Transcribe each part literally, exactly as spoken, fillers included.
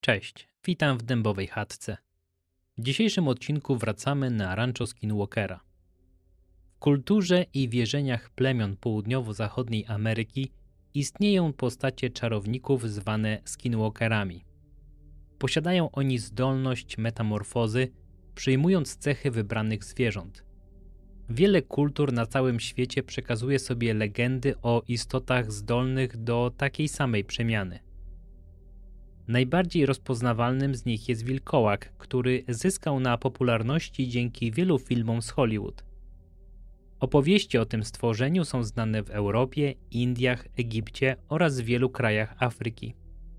Cześć, witam w Dębowej Chatce. W dzisiejszym odcinku wracamy na rancho Skinwalkera. W kulturze i wierzeniach plemion południowo-zachodniej Ameryki istnieją postacie czarowników zwane Skinwalkerami. Posiadają oni zdolność metamorfozy, przyjmując cechy wybranych zwierząt. Wiele kultur na całym świecie przekazuje sobie legendy o istotach zdolnych do takiej samej przemiany. Najbardziej rozpoznawalnym z nich jest wilkołak, który zyskał na popularności dzięki wielu filmom z Hollywood. Opowieści o tym stworzeniu są znane w Europie, Indiach, Egipcie oraz w wielu krajach Afryki.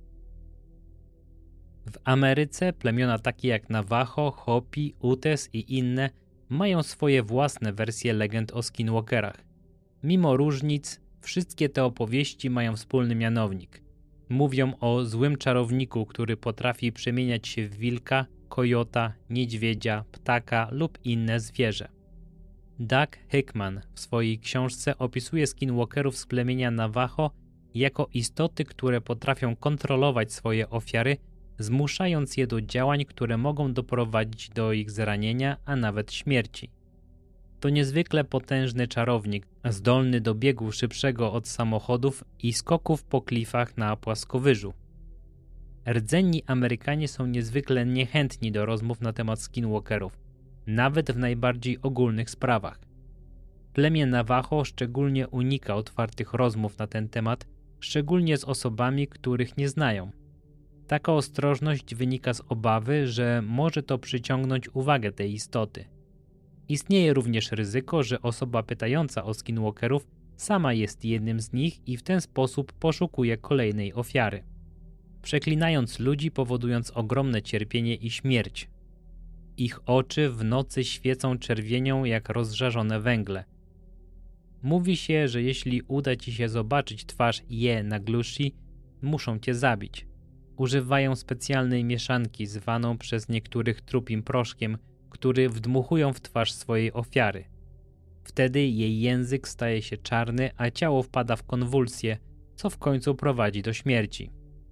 W Ameryce plemiona takie jak Navajo, Hopi, Utes i inne mają swoje własne wersje legend o Skinwalkerach. Mimo różnic, wszystkie te opowieści mają wspólny mianownik. Mówią o złym czarowniku, który potrafi przemieniać się w wilka, kojota, niedźwiedzia, ptaka lub inne zwierzę. Doug Hickman w swojej książce opisuje Skinwalkerów z plemienia Navajo jako istoty, które potrafią kontrolować swoje ofiary, zmuszając je do działań, które mogą doprowadzić do ich zranienia, a nawet śmierci. To niezwykle potężny czarownik, zdolny do biegu szybszego od samochodów i skoków po klifach na płaskowyżu. Rdzenni Amerykanie są niezwykle niechętni do rozmów na temat Skinwalkerów, nawet w najbardziej ogólnych sprawach. Plemię Navajo szczególnie unika otwartych rozmów na ten temat, szczególnie z osobami, których nie znają. Taka ostrożność wynika z obawy, że może to przyciągnąć uwagę tej istoty. Istnieje również ryzyko, że osoba pytająca o Skinwalkerów sama jest jednym z nich i w ten sposób poszukuje kolejnej ofiary, przeklinając ludzi, powodując ogromne cierpienie i śmierć. Ich oczy w nocy świecą czerwienią jak rozżarzone węgle. Mówi się, że jeśli uda ci się zobaczyć twarz Je Naglushi, muszą cię zabić. Używają specjalnej mieszanki zwaną przez niektórych trupim proszkiem, który wdmuchują w twarz swojej ofiary. Wtedy jej język staje się czarny, a ciało wpada w konwulsje, co w końcu prowadzi do śmierci.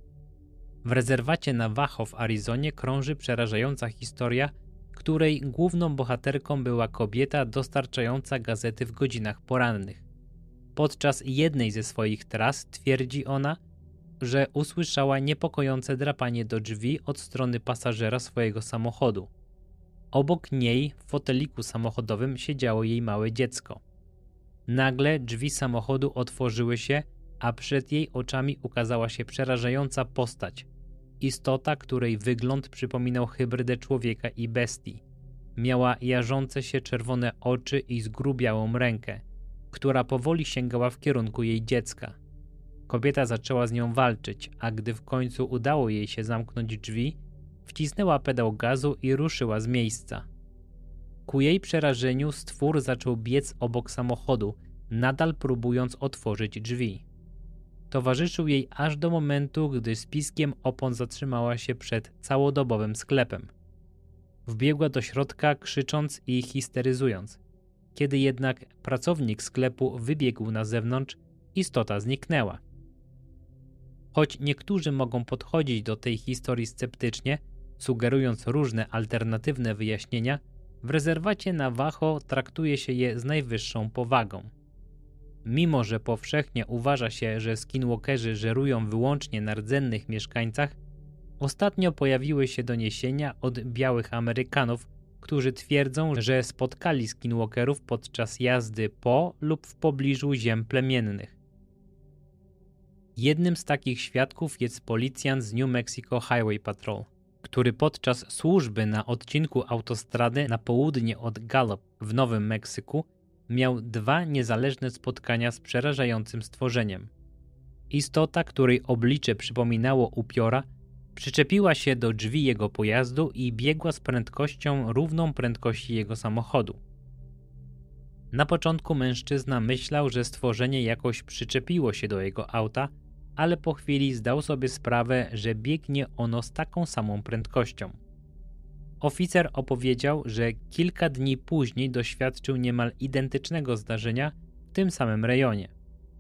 W rezerwacie Navajo w Arizonie krąży przerażająca historia, której główną bohaterką była kobieta dostarczająca gazety w godzinach porannych. Podczas jednej ze swoich tras twierdzi ona, że usłyszała niepokojące drapanie do drzwi od strony pasażera swojego samochodu. Obok niej w foteliku samochodowym siedziało jej małe dziecko. Nagle drzwi samochodu otworzyły się, a przed jej oczami ukazała się przerażająca postać. Istota, której wygląd przypominał hybrydę człowieka i bestii. Miała jarzące się czerwone oczy i zgrubiałą rękę, która powoli sięgała w kierunku jej dziecka. Kobieta zaczęła z nią walczyć, a gdy w końcu udało jej się zamknąć drzwi, wcisnęła pedał gazu i ruszyła z miejsca. Ku jej przerażeniu stwór zaczął biec obok samochodu, nadal próbując otworzyć drzwi. Towarzyszył jej aż do momentu, gdy z piskiem opon zatrzymała się przed całodobowym sklepem. Wbiegła do środka, krzycząc i histeryzując. Kiedy jednak pracownik sklepu wybiegł na zewnątrz, istota zniknęła. Choć niektórzy mogą podchodzić do tej historii sceptycznie, sugerując różne alternatywne wyjaśnienia, w rezerwacie Navajo traktuje się je z najwyższą powagą. Mimo że powszechnie uważa się, że Skinwalkerzy żerują wyłącznie na rdzennych mieszkańcach, ostatnio pojawiły się doniesienia od białych Amerykanów, którzy twierdzą, że spotkali Skinwalkerów podczas jazdy po lub w pobliżu ziem plemiennych. Jednym z takich świadków jest policjant z New Mexico Highway Patrol, który podczas służby na odcinku autostrady na południe od Gallup w Nowym Meksyku miał dwa niezależne spotkania z przerażającym stworzeniem. Istota, której oblicze przypominało upiora, przyczepiła się do drzwi jego pojazdu i biegła z prędkością równą prędkości jego samochodu. Na początku mężczyzna myślał, że stworzenie jakoś przyczepiło się do jego auta, ale po chwili zdał sobie sprawę, że biegnie ono z taką samą prędkością. Oficer opowiedział, że kilka dni później doświadczył niemal identycznego zdarzenia w tym samym rejonie.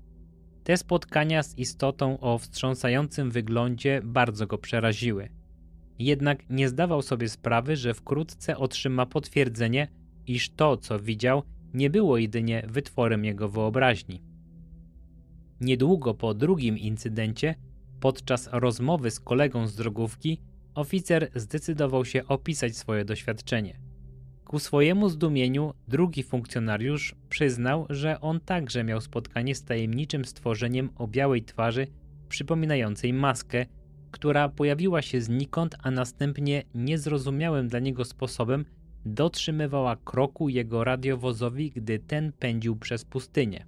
Te spotkania z istotą o wstrząsającym wyglądzie bardzo go przeraziły. Jednak nie zdawał sobie sprawy, że wkrótce otrzyma potwierdzenie, iż to, co widział, nie było jedynie wytworem jego wyobraźni. Niedługo po drugim incydencie, podczas rozmowy z kolegą z drogówki, oficer zdecydował się opisać swoje doświadczenie. Ku swojemu zdumieniu drugi funkcjonariusz przyznał, że on także miał spotkanie z tajemniczym stworzeniem o białej twarzy przypominającej maskę, która pojawiła się znikąd, a następnie niezrozumiałym dla niego sposobem dotrzymywała kroku jego radiowozowi, gdy ten pędził przez pustynię.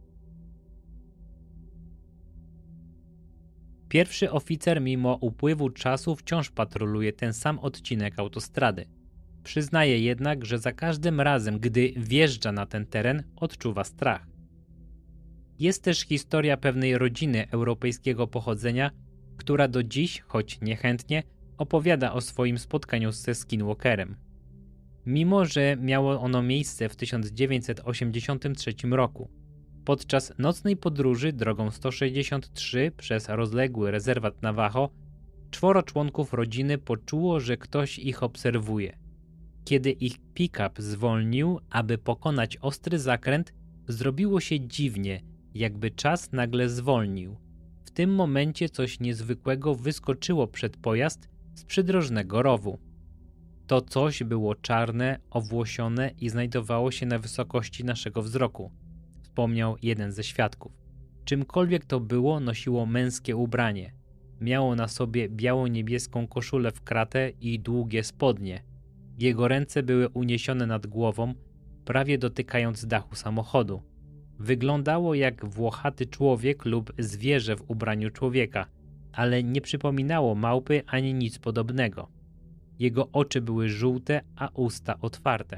Pierwszy oficer mimo upływu czasu wciąż patroluje ten sam odcinek autostrady. Przyznaje jednak, że za każdym razem, gdy wjeżdża na ten teren, odczuwa strach. Jest też historia pewnej rodziny europejskiego pochodzenia, która do dziś, choć niechętnie, opowiada o swoim spotkaniu ze Skinwalkerem. Mimo że miało ono miejsce w tysiąc dziewięćset osiemdziesiątym trzecim roku. Podczas nocnej podróży drogą sto sześćdziesiąt trzy przez rozległy rezerwat Navajo, czworo członków rodziny poczuło, że ktoś ich obserwuje. Kiedy ich pick-up zwolnił, aby pokonać ostry zakręt, zrobiło się dziwnie, jakby czas nagle zwolnił. W tym momencie coś niezwykłego wyskoczyło przed pojazd z przydrożnego rowu. To coś było czarne, owłosione i znajdowało się na wysokości naszego wzroku, wspomniał jeden ze świadków. Czymkolwiek to było, nosiło męskie ubranie. Miało na sobie biało-niebieską koszulę w kratę i długie spodnie. Jego ręce były uniesione nad głową, prawie dotykając dachu samochodu. Wyglądało jak włochaty człowiek lub zwierzę w ubraniu człowieka, ale nie przypominało małpy ani nic podobnego. Jego oczy były żółte, a usta otwarte.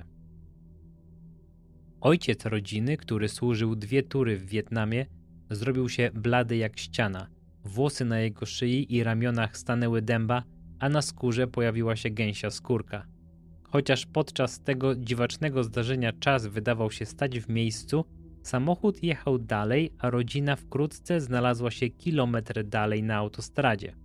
Ojciec rodziny, który służył dwie tury w Wietnamie, zrobił się blady jak ściana. Włosy na jego szyi i ramionach stanęły dęba, a na skórze pojawiła się gęsia skórka. Chociaż podczas tego dziwacznego zdarzenia czas wydawał się stać w miejscu, samochód jechał dalej, a rodzina wkrótce znalazła się kilometr dalej na autostradzie.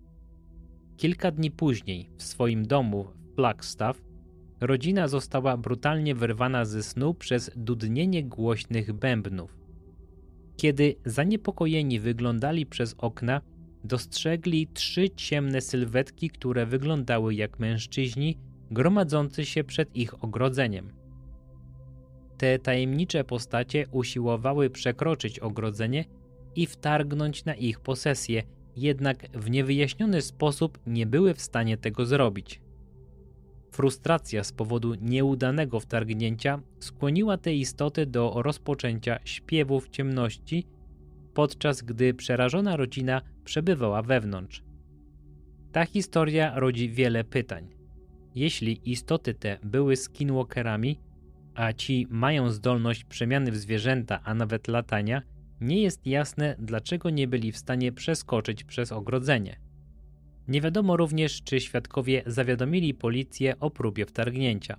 Kilka dni później, w swoim domu w Flagstaff, rodzina została brutalnie wyrwana ze snu przez dudnienie głośnych bębnów. Kiedy zaniepokojeni wyglądali przez okna, dostrzegli trzy ciemne sylwetki, które wyglądały jak mężczyźni gromadzący się przed ich ogrodzeniem. Te tajemnicze postacie usiłowały przekroczyć ogrodzenie i wtargnąć na ich posesję, jednak w niewyjaśniony sposób nie były w stanie tego zrobić. Frustracja z powodu nieudanego wtargnięcia skłoniła te istoty do rozpoczęcia śpiewu w ciemności, podczas gdy przerażona rodzina przebywała wewnątrz. Ta historia rodzi wiele pytań. Jeśli istoty te były skinwalkerami, a ci mają zdolność przemiany w zwierzęta, a nawet latania, nie jest jasne, dlaczego nie byli w stanie przeskoczyć przez ogrodzenie. Nie wiadomo również, czy świadkowie zawiadomili policję o próbie wtargnięcia.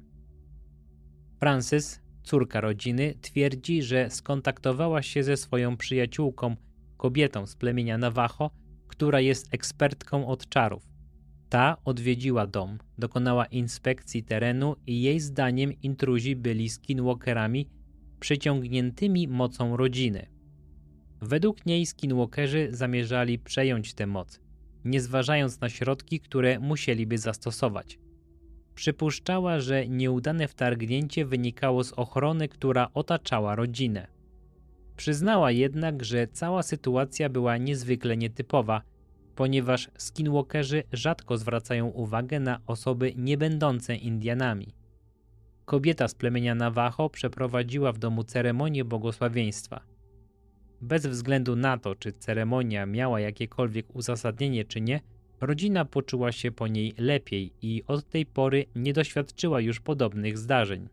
Frances, córka rodziny, twierdzi, że skontaktowała się ze swoją przyjaciółką, kobietą z plemienia Navajo, która jest ekspertką od czarów. Ta odwiedziła dom, dokonała inspekcji terenu i jej zdaniem intruzi byli skinwalkerami przyciągniętymi mocą rodziny. Według niej skinwalkerzy zamierzali przejąć tę moc, nie zważając na środki, które musieliby zastosować. Przypuszczała, że nieudane wtargnięcie wynikało z ochrony, która otaczała rodzinę. Przyznała jednak, że cała sytuacja była niezwykle nietypowa, ponieważ skinwalkerzy rzadko zwracają uwagę na osoby niebędące Indianami. Kobieta z plemienia Navajo przeprowadziła w domu ceremonię błogosławieństwa. Bez względu na to, czy ceremonia miała jakiekolwiek uzasadnienie czy nie, rodzina poczuła się po niej lepiej i od tej pory nie doświadczyła już podobnych zdarzeń.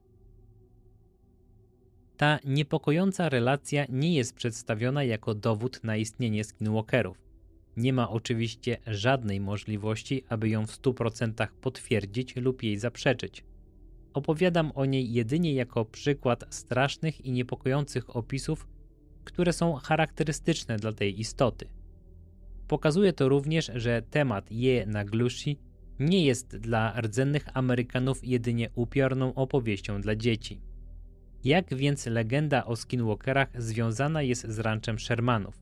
Ta niepokojąca relacja nie jest przedstawiona jako dowód na istnienie skinwalkerów. Nie ma oczywiście żadnej możliwości, aby ją w stu procentach potwierdzić lub jej zaprzeczyć. Opowiadam o niej jedynie jako przykład strasznych i niepokojących opisów, które są charakterystyczne dla tej istoty. Pokazuje to również, że temat Je Naglushi nie jest dla rdzennych Amerykanów jedynie upiorną opowieścią dla dzieci. Jak więc legenda o skinwalkerach związana jest z ranczem Shermanów?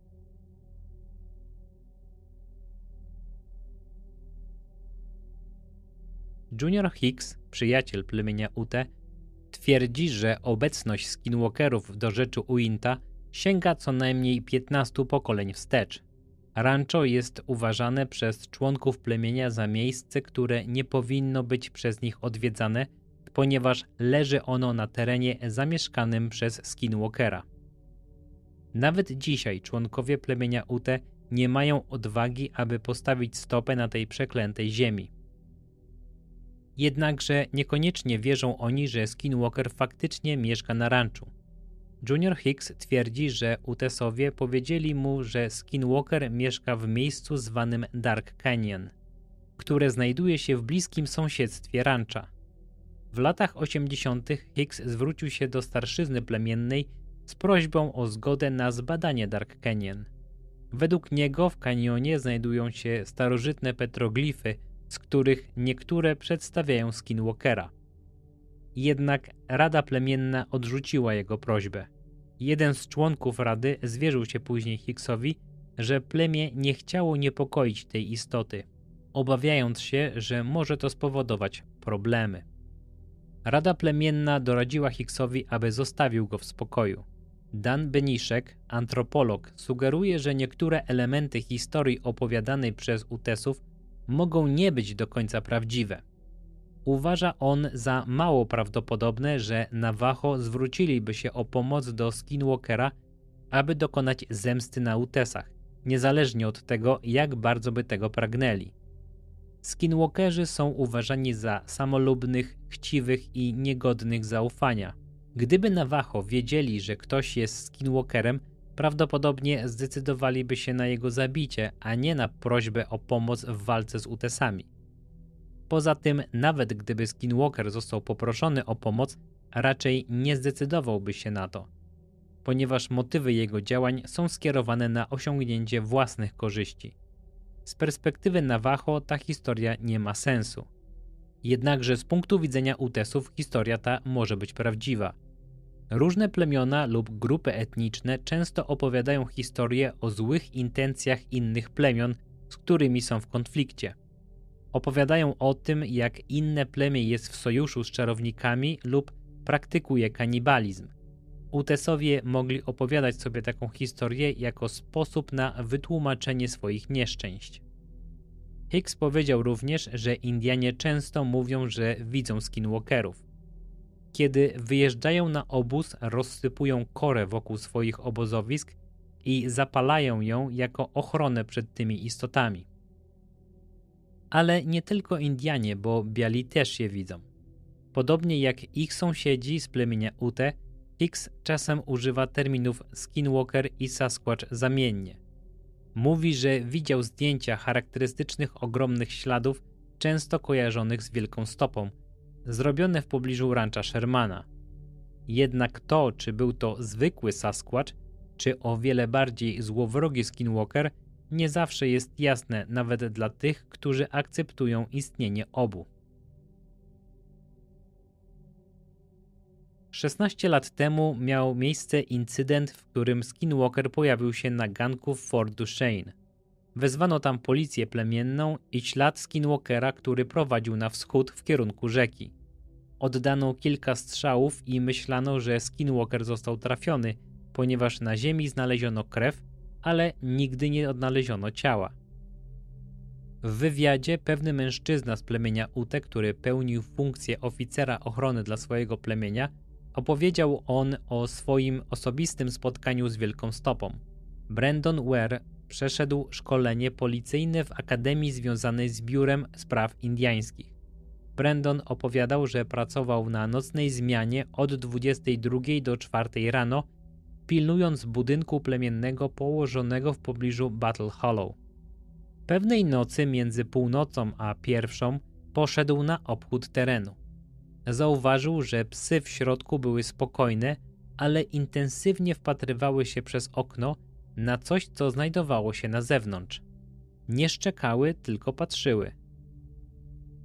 Junior Hicks, przyjaciel plemienia Ute, twierdzi, że obecność skinwalkerów w dorzeczu Uinta sięga co najmniej piętnastu pokoleń wstecz. Rancho jest uważane przez członków plemienia za miejsce, które nie powinno być przez nich odwiedzane, ponieważ leży ono na terenie zamieszkanym przez skinwalkera. Nawet dzisiaj członkowie plemienia Ute nie mają odwagi, aby postawić stopę na tej przeklętej ziemi. Jednakże niekoniecznie wierzą oni, że skinwalker faktycznie mieszka na ranczu. Junior Hicks twierdzi, że Utesowie powiedzieli mu, że skinwalker mieszka w miejscu zwanym Dark Canyon, które znajduje się w bliskim sąsiedztwie rancha. W latach osiemdziesiątych Hicks zwrócił się do starszyzny plemiennej z prośbą o zgodę na zbadanie Dark Canyon. Według niego w kanionie znajdują się starożytne petroglify, z których niektóre przedstawiają skinwalkera. Jednak Rada Plemienna odrzuciła jego prośbę. Jeden z członków Rady zwierzył się później Hicksowi, że plemię nie chciało niepokoić tej istoty, obawiając się, że może to spowodować problemy. Rada Plemienna doradziła Hicksowi, aby zostawił go w spokoju. Dan Beniszek, antropolog, sugeruje, że niektóre elementy historii opowiadanej przez Utesów mogą nie być do końca prawdziwe. Uważa on za mało prawdopodobne, że Navajo zwróciliby się o pomoc do skinwalkera, aby dokonać zemsty na Utesach, niezależnie od tego, jak bardzo by tego pragnęli. Skinwalkerzy są uważani za samolubnych, chciwych i niegodnych zaufania. Gdyby Navajo wiedzieli, że ktoś jest skinwalkerem, prawdopodobnie zdecydowaliby się na jego zabicie, a nie na prośbę o pomoc w walce z Utesami. Poza tym, nawet gdyby skinwalker został poproszony o pomoc, raczej nie zdecydowałby się na to, ponieważ motywy jego działań są skierowane na osiągnięcie własnych korzyści. Z perspektywy Navajo ta historia nie ma sensu. Jednakże z punktu widzenia Utesów historia ta może być prawdziwa. Różne plemiona lub grupy etniczne często opowiadają historie o złych intencjach innych plemion, z którymi są w konflikcie. Opowiadają o tym, jak inne plemię jest w sojuszu z czarownikami lub praktykuje kanibalizm. Utesowie mogli opowiadać sobie taką historię jako sposób na wytłumaczenie swoich nieszczęść. Hicks powiedział również, że Indianie często mówią, że widzą skinwalkerów. Kiedy wyjeżdżają na obóz, rozsypują korę wokół swoich obozowisk i zapalają ją jako ochronę przed tymi istotami. Ale nie tylko Indianie, bo biali też je widzą. Podobnie jak ich sąsiedzi z plemienia Ute, Hicks czasem używa terminów skinwalker i sasquatch zamiennie. Mówi, że widział zdjęcia charakterystycznych ogromnych śladów, często kojarzonych z Wielką Stopą, zrobione w pobliżu rancha Shermana. Jednak to, czy był to zwykły sasquatch, czy o wiele bardziej złowrogi skinwalker, nie zawsze jest jasne nawet dla tych, którzy akceptują istnienie obu. szesnaście lat temu miał miejsce incydent, w którym skinwalker pojawił się na ganku w Fort Duchesne. Wezwano tam policję plemienną i ślad skinwalkera, który prowadził na wschód w kierunku rzeki. Oddano kilka strzałów i myślano, że skinwalker został trafiony, ponieważ na ziemi znaleziono krew, ale nigdy nie odnaleziono ciała. W wywiadzie pewny mężczyzna z plemienia Ute, który pełnił funkcję oficera ochrony dla swojego plemienia, opowiedział on o swoim osobistym spotkaniu z Wielką Stopą. Brandon Ware przeszedł szkolenie policyjne w akademii związanej z Biurem Spraw Indiańskich. Brandon opowiadał, że pracował na nocnej zmianie od dwudziestej drugiej do czwartej rano, pilnując budynku plemiennego położonego w pobliżu Battle Hollow. Pewnej nocy między północą a pierwszą poszedł na obchód terenu. Zauważył, że psy w środku były spokojne, ale intensywnie wpatrywały się przez okno na coś, co znajdowało się na zewnątrz. Nie szczekały, tylko patrzyły.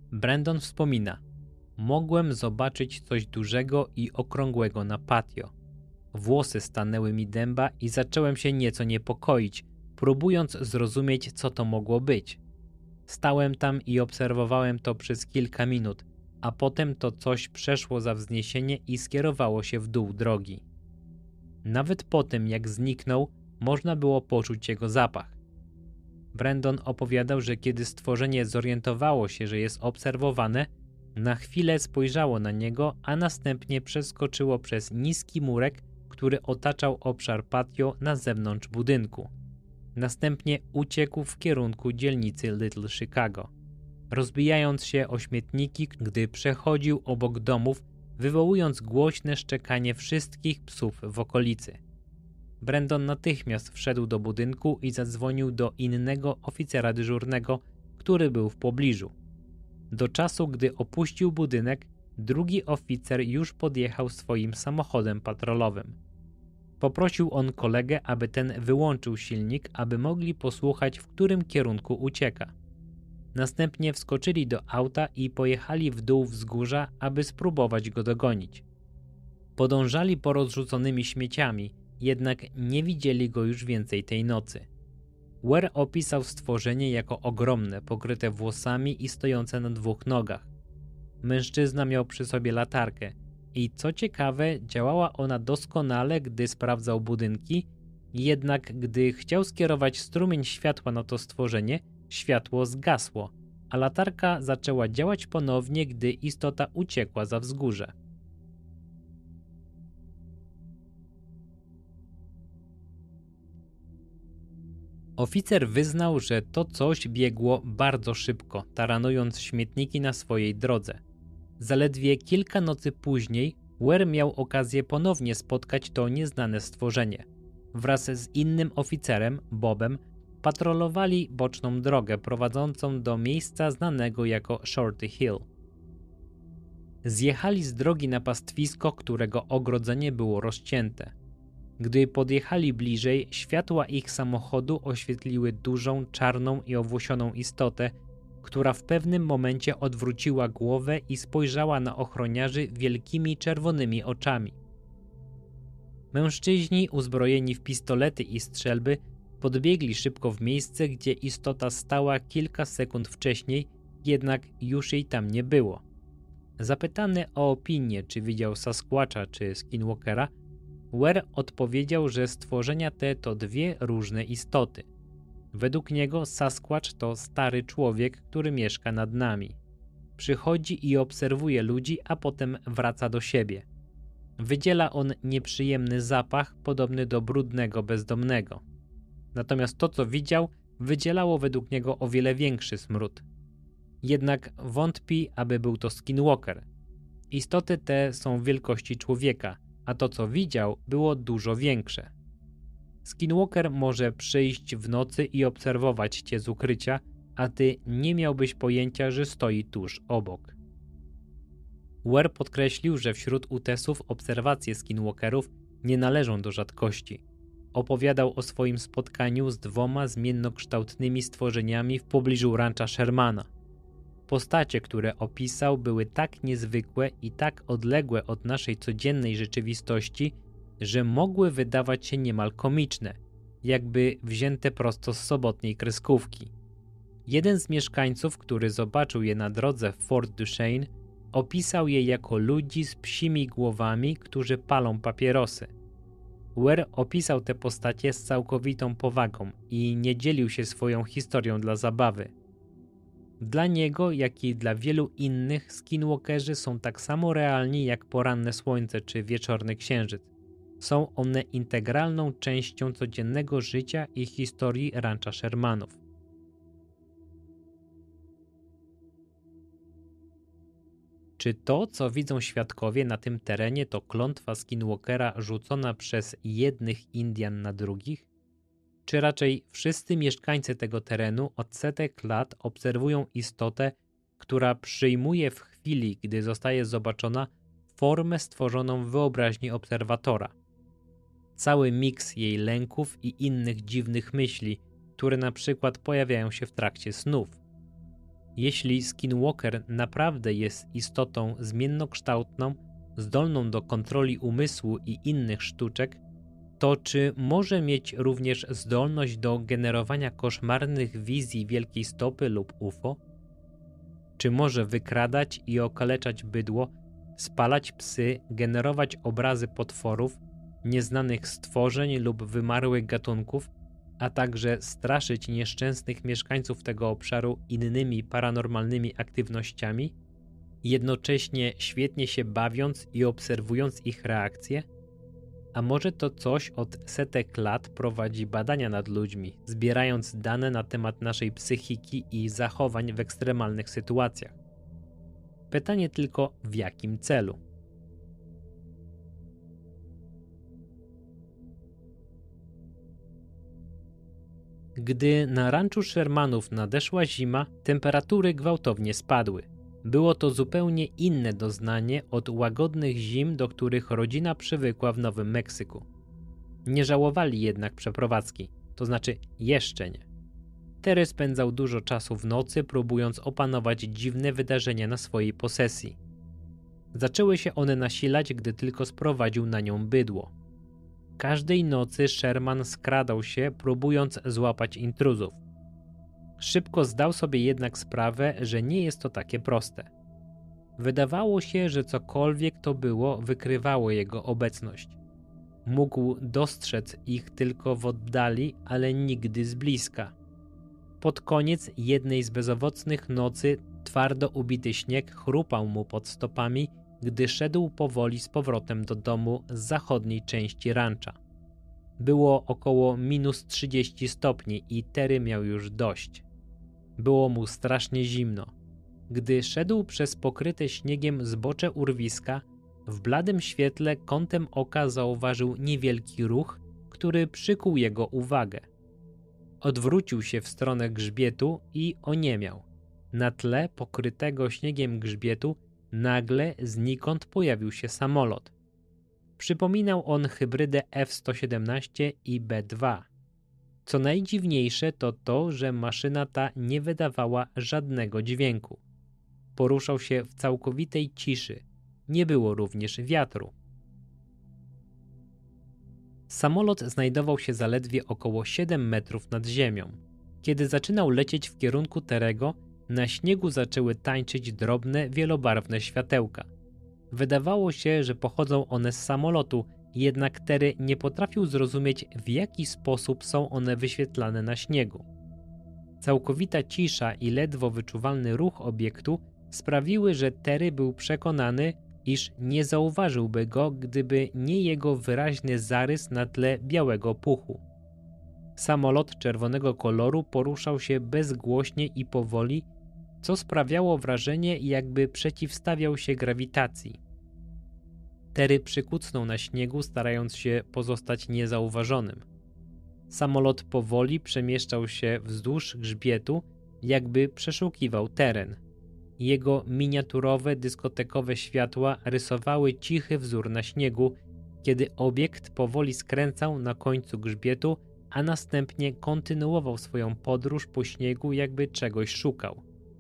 Brandon wspomina: mogłem zobaczyć coś dużego i okrągłego na patio. Włosy stanęły mi dęba i zacząłem się nieco niepokoić, próbując zrozumieć, co to mogło być. Stałem tam i obserwowałem to przez kilka minut, a potem to coś przeszło za wzniesienie i skierowało się w dół drogi. Nawet po tym, jak zniknął, można było poczuć jego zapach. Brandon opowiadał, że kiedy stworzenie zorientowało się, że jest obserwowane, na chwilę spojrzało na niego, a następnie przeskoczyło przez niski murek, który otaczał obszar patio na zewnątrz budynku. Następnie uciekł w kierunku dzielnicy Little Chicago, rozbijając się o śmietniki, gdy przechodził obok domów, wywołując głośne szczekanie wszystkich psów w okolicy. Brandon natychmiast wszedł do budynku i zadzwonił do innego oficera dyżurnego, który był w pobliżu. Do czasu, gdy opuścił budynek, drugi oficer już podjechał swoim samochodem patrolowym. Poprosił on kolegę, aby ten wyłączył silnik, aby mogli posłuchać, w którym kierunku ucieka. Następnie wskoczyli do auta i pojechali w dół wzgórza, aby spróbować go dogonić. Podążali porozrzuconymi śmieciami, jednak nie widzieli go już więcej tej nocy. Ware opisał stworzenie jako ogromne, pokryte włosami i stojące na dwóch nogach. Mężczyzna miał przy sobie latarkę i co ciekawe, działała ona doskonale, gdy sprawdzał budynki, jednak gdy chciał skierować strumień światła na to stworzenie, światło zgasło, a latarka zaczęła działać ponownie, gdy istota uciekła za wzgórze. Oficer wyznał, że to coś biegło bardzo szybko, taranując śmietniki na swojej drodze. Zaledwie kilka nocy później Ware miał okazję ponownie spotkać to nieznane stworzenie. Wraz z innym oficerem, Bobem, patrolowali boczną drogę prowadzącą do miejsca znanego jako Shorty Hill. Zjechali z drogi na pastwisko, którego ogrodzenie było rozcięte. Gdy podjechali bliżej, światła ich samochodu oświetliły dużą, czarną i owłosioną istotę, która w pewnym momencie odwróciła głowę i spojrzała na ochroniarzy wielkimi czerwonymi oczami. Mężczyźni uzbrojeni w pistolety i strzelby podbiegli szybko w miejsce, gdzie istota stała kilka sekund wcześniej, jednak już jej tam nie było. Zapytany o opinię, czy widział Sasquatcha czy Skinwalkera, Ware odpowiedział, że stworzenia te to dwie różne istoty. Według niego Sasquatch to stary człowiek, który mieszka nad nami. Przychodzi i obserwuje ludzi, a potem wraca do siebie. Wydziela on nieprzyjemny zapach, podobny do brudnego bezdomnego. Natomiast to, co widział, wydzielało według niego o wiele większy smród. Jednak wątpi, aby był to Skinwalker. Istoty te są wielkości człowieka, a to, co widział, było dużo większe. Skinwalker może przyjść w nocy i obserwować cię z ukrycia, a ty nie miałbyś pojęcia, że stoi tuż obok. Ware podkreślił, że wśród utesów obserwacje skinwalkerów nie należą do rzadkości. Opowiadał o swoim spotkaniu z dwoma zmiennokształtnymi stworzeniami w pobliżu rancha Shermana. Postacie, które opisał, były tak niezwykłe i tak odległe od naszej codziennej rzeczywistości, że mogły wydawać się niemal komiczne, jakby wzięte prosto z sobotniej kreskówki. Jeden z mieszkańców, który zobaczył je na drodze w Fort Duchesne, opisał je jako ludzi z psimi głowami, którzy palą papierosy. Ware opisał te postacie z całkowitą powagą i nie dzielił się swoją historią dla zabawy. Dla niego, jak i dla wielu innych, skinwalkerzy są tak samo realni jak poranne słońce czy wieczorny księżyc. Są one integralną częścią codziennego życia i historii rancha Shermanów. Czy to, co widzą świadkowie na tym terenie, to klątwa Skinwalkera rzucona przez jednych Indian na drugich? Czy raczej wszyscy mieszkańcy tego terenu od setek lat obserwują istotę, która przyjmuje w chwili, gdy zostaje zobaczona, formę stworzoną w wyobraźni obserwatora? Cały miks jej lęków i innych dziwnych myśli, które na przykład pojawiają się w trakcie snów. Jeśli Skinwalker naprawdę jest istotą zmiennokształtną, zdolną do kontroli umysłu i innych sztuczek, to czy może mieć również zdolność do generowania koszmarnych wizji wielkiej stopy lub U F O? Czy może wykradać i okaleczać bydło, spalać psy, generować obrazy potworów, nieznanych stworzeń lub wymarłych gatunków, a także straszyć nieszczęsnych mieszkańców tego obszaru innymi paranormalnymi aktywnościami, jednocześnie świetnie się bawiąc i obserwując ich reakcje? A może to coś od setek lat prowadzi badania nad ludźmi, zbierając dane na temat naszej psychiki i zachowań w ekstremalnych sytuacjach? Pytanie tylko, w jakim celu? Gdy na ranczu Shermanów nadeszła zima, temperatury gwałtownie spadły. Było to zupełnie inne doznanie od łagodnych zim, do których rodzina przywykła w Nowym Meksyku. Nie żałowali jednak przeprowadzki, to znaczy jeszcze nie. Terry spędzał dużo czasu w nocy, próbując opanować dziwne wydarzenia na swojej posesji. Zaczęły się one nasilać, gdy tylko sprowadził na nią bydło. Każdej nocy Sherman skradał się, próbując złapać intruzów. Szybko zdał sobie jednak sprawę, że nie jest to takie proste. Wydawało się, że cokolwiek to było, wykrywało jego obecność. Mógł dostrzec ich tylko w oddali, ale nigdy z bliska. Pod koniec jednej z bezowocnych nocy twardo ubity śnieg chrupał mu pod stopami, gdy szedł powoli z powrotem do domu z zachodniej części rancza. Było około minus trzydzieści stopni i Terry miał już dość. Było mu strasznie zimno. Gdy szedł przez pokryte śniegiem zbocze urwiska, w bladym świetle kątem oka zauważył niewielki ruch, który przykuł jego uwagę. Odwrócił się w stronę grzbietu i oniemiał. Na tle pokrytego śniegiem grzbietu nagle znikąd pojawił się samolot. Przypominał on hybrydę F sto siedemnaście i B dwa. Co najdziwniejsze to to, że maszyna ta nie wydawała żadnego dźwięku. Poruszał się w całkowitej ciszy. Nie było również wiatru. Samolot znajdował się zaledwie około siedem metrów nad ziemią. Kiedy zaczynał lecieć w kierunku Terego, na śniegu zaczęły tańczyć drobne, wielobarwne światełka. Wydawało się, że pochodzą one z samolotu, jednak Terry nie potrafił zrozumieć, w jaki sposób są one wyświetlane na śniegu. Całkowita cisza i ledwo wyczuwalny ruch obiektu sprawiły, że Terry był przekonany, iż nie zauważyłby go, gdyby nie jego wyraźny zarys na tle białego puchu. Samolot czerwonego koloru poruszał się bezgłośnie i powoli, co sprawiało wrażenie, jakby przeciwstawiał się grawitacji. Terry przykucnął na śniegu, starając się pozostać niezauważonym. Samolot powoli przemieszczał się wzdłuż grzbietu, jakby przeszukiwał teren. Jego miniaturowe, dyskotekowe światła rysowały cichy wzór na śniegu, kiedy obiekt powoli skręcał na końcu grzbietu, a następnie kontynuował swoją podróż po śniegu, jakby czegoś szukał.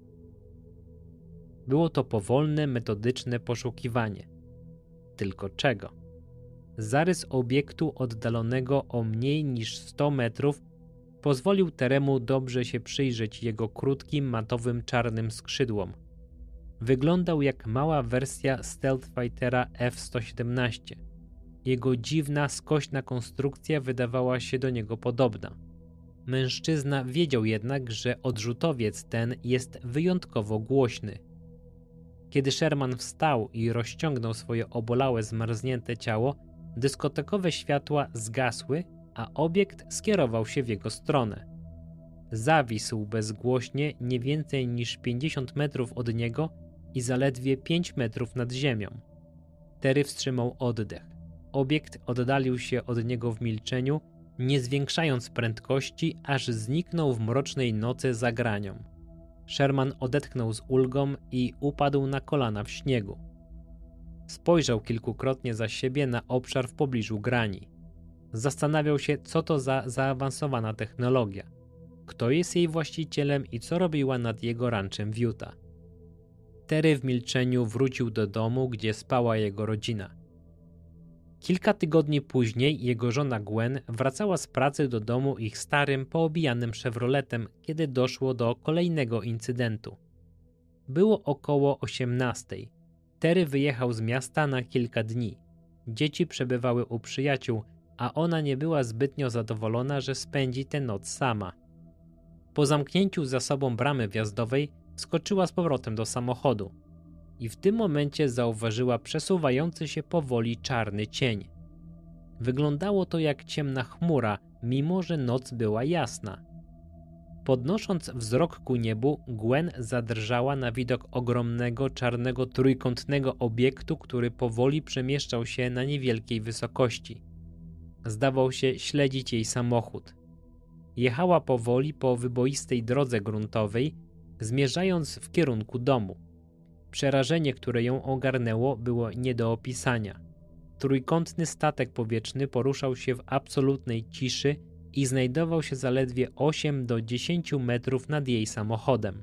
Było to powolne, metodyczne poszukiwanie. Tylko czego? Zarys obiektu oddalonego o mniej niż sto metrów pozwolił Teremu dobrze się przyjrzeć jego krótkim, matowym, czarnym skrzydłom. Wyglądał jak mała wersja Stealth Fightera F sto siedemnaście. Jego dziwna, skośna konstrukcja wydawała się do niego podobna. Mężczyzna wiedział jednak, że odrzutowiec ten jest wyjątkowo głośny. Kiedy Sherman wstał i rozciągnął swoje obolałe, zmarznięte ciało, dyskotekowe światła zgasły, a obiekt skierował się w jego stronę. Zawisł bezgłośnie nie więcej niż pięćdziesiąt metrów od niego i zaledwie pięć metrów nad ziemią. Terry wstrzymał oddech. Obiekt oddalił się od niego w milczeniu, nie zwiększając prędkości, aż zniknął w mrocznej nocy za granią. Sherman odetchnął z ulgą i upadł na kolana w śniegu. Spojrzał kilkukrotnie za siebie na obszar w pobliżu grani. Zastanawiał się, co to za zaawansowana technologia. kto jest jej właścicielem i co robiła nad jego ranczem w Utah. Terry w milczeniu wrócił do domu, gdzie spała jego rodzina. Kilka tygodni później jego żona Gwen wracała z pracy do domu ich starym, poobijanym Chevroletem, kiedy doszło do kolejnego incydentu. Było około osiemnastej. Terry wyjechał z miasta na kilka dni. Dzieci przebywały u przyjaciół, a ona nie była zbytnio zadowolona, że spędzi tę noc sama. Po zamknięciu za sobą bramy wjazdowej wskoczyła z powrotem do samochodu i w tym momencie zauważyła przesuwający się powoli czarny cień. Wyglądało to jak ciemna chmura, mimo że noc była jasna. Podnosząc wzrok ku niebu, Gwen zadrżała na widok ogromnego, czarnego, trójkątnego obiektu, który powoli przemieszczał się na niewielkiej wysokości. Zdawał się śledzić jej samochód. Jechała powoli po wyboistej drodze gruntowej, zmierzając w kierunku domu. Przerażenie, które ją ogarnęło, było nie do opisania. Trójkątny statek powietrzny poruszał się w absolutnej ciszy i znajdował się zaledwie osiem do dziesięciu metrów nad jej samochodem.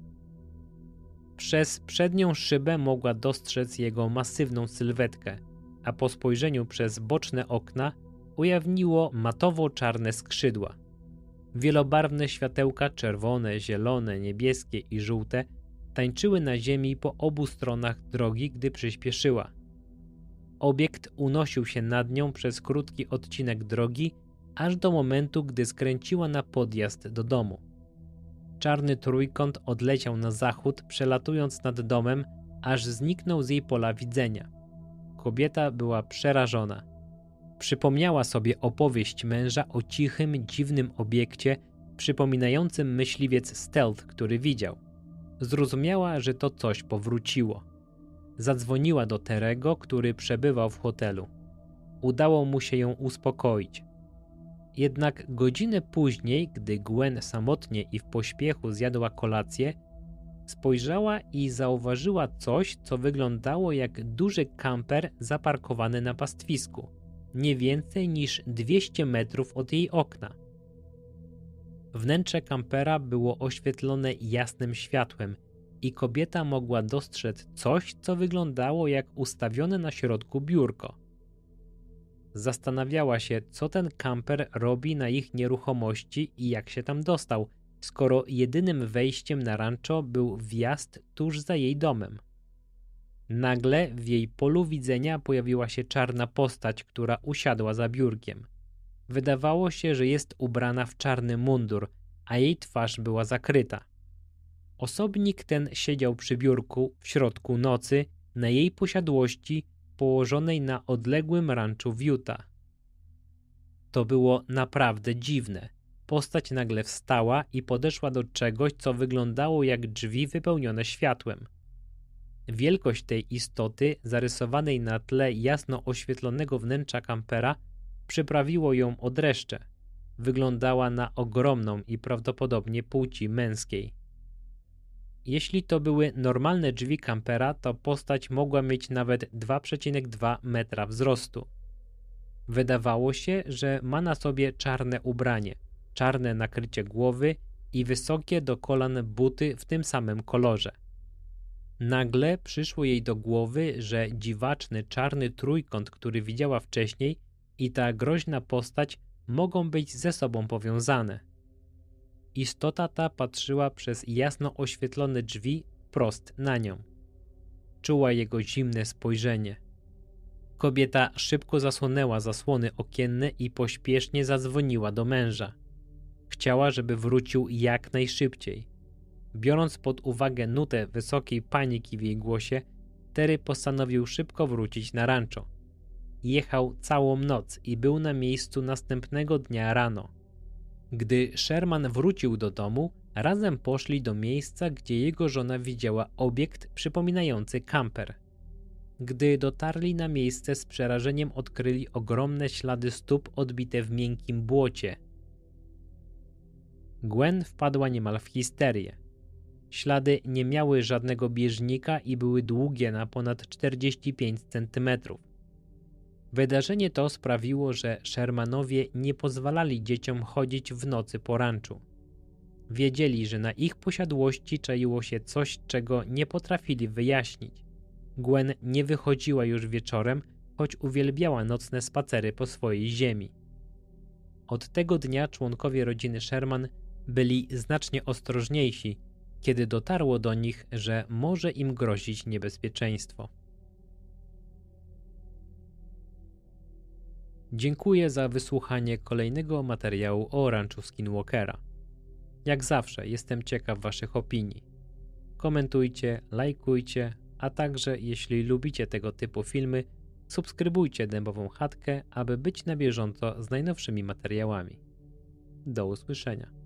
Przez przednią szybę mogła dostrzec jego masywną sylwetkę, a po spojrzeniu przez boczne okna ujawniło matowo-czarne skrzydła. Wielobarwne światełka czerwone, zielone, niebieskie i żółte tańczyły na ziemi po obu stronach drogi, gdy przyspieszyła. Obiekt unosił się nad nią przez krótki odcinek drogi, aż do momentu, gdy skręciła na podjazd do domu. Czarny trójkąt odleciał na zachód, przelatując nad domem, aż zniknął z jej pola widzenia. Kobieta była przerażona. Przypomniała sobie opowieść męża o cichym, dziwnym obiekcie, przypominającym myśliwiec stealth, który widział. Zrozumiała, że to coś powróciło. Zadzwoniła do Terego, który przebywał w hotelu. Udało mu się ją uspokoić. Jednak godzinę później, gdy Gwen samotnie i w pośpiechu zjadła kolację, spojrzała i zauważyła coś, co wyglądało jak duży kamper zaparkowany na pastwisku, nie więcej niż dwieście metrów od jej okna. Wnętrze kampera było oświetlone jasnym światłem i kobieta mogła dostrzec coś, co wyglądało jak ustawione na środku biurko. Zastanawiała się, co ten kamper robi na ich nieruchomości i jak się tam dostał, skoro jedynym wejściem na rancho był wjazd tuż za jej domem. Nagle w jej polu widzenia pojawiła się czarna postać, która usiadła za biurkiem. Wydawało się, że jest ubrana w czarny mundur, a jej twarz była zakryta. Osobnik ten siedział przy biurku w środku nocy na jej posiadłości położonej na odległym ranczu w Utah. To było naprawdę dziwne. Postać nagle wstała i podeszła do czegoś, co wyglądało jak drzwi wypełnione światłem. Wielkość tej istoty, zarysowanej na tle jasno oświetlonego wnętrza kampera, przyprawiło ją o dreszcze. Wyglądała na ogromną i prawdopodobnie płci męskiej. Jeśli to były normalne drzwi kampera, to postać mogła mieć nawet dwa przecinek dwa metra wzrostu. Wydawało się, że ma na sobie czarne ubranie, czarne nakrycie głowy i wysokie do kolan buty w tym samym kolorze. Nagle przyszło jej do głowy, że dziwaczny czarny trójkąt, który widziała wcześniej, i ta groźna postać mogą być ze sobą powiązane. Istota ta patrzyła przez jasno oświetlone drzwi prost na nią. Czuła jego zimne spojrzenie. Kobieta szybko zasłonęła zasłony okienne i pośpiesznie zadzwoniła do męża. Chciała, żeby wrócił jak najszybciej. Biorąc pod uwagę nutę wysokiej paniki w jej głosie, Terry postanowił szybko wrócić na rancho. Jechał całą noc i był na miejscu następnego dnia rano. Gdy Sherman wrócił do domu, razem poszli do miejsca, gdzie jego żona widziała obiekt przypominający kamper. Gdy dotarli na miejsce, z przerażeniem odkryli ogromne ślady stóp odbite w miękkim błocie. Gwen wpadła niemal w histerię. Ślady nie miały żadnego bieżnika i były długie na ponad czterdzieści pięć centymetrów. Wydarzenie to sprawiło, że Shermanowie nie pozwalali dzieciom chodzić w nocy po ranczu. Wiedzieli, że na ich posiadłości czaiło się coś, czego nie potrafili wyjaśnić. Gwen nie wychodziła już wieczorem, choć uwielbiała nocne spacery po swojej ziemi. Od tego dnia członkowie rodziny Sherman byli znacznie ostrożniejsi, kiedy dotarło do nich, że może im grozić niebezpieczeństwo. Dziękuję za wysłuchanie kolejnego materiału o ranczu Skinwalkera. Jak zawsze jestem ciekaw waszych opinii. Komentujcie, lajkujcie, a także jeśli lubicie tego typu filmy, subskrybujcie Dębową Chatkę, aby być na bieżąco z najnowszymi materiałami. Do usłyszenia.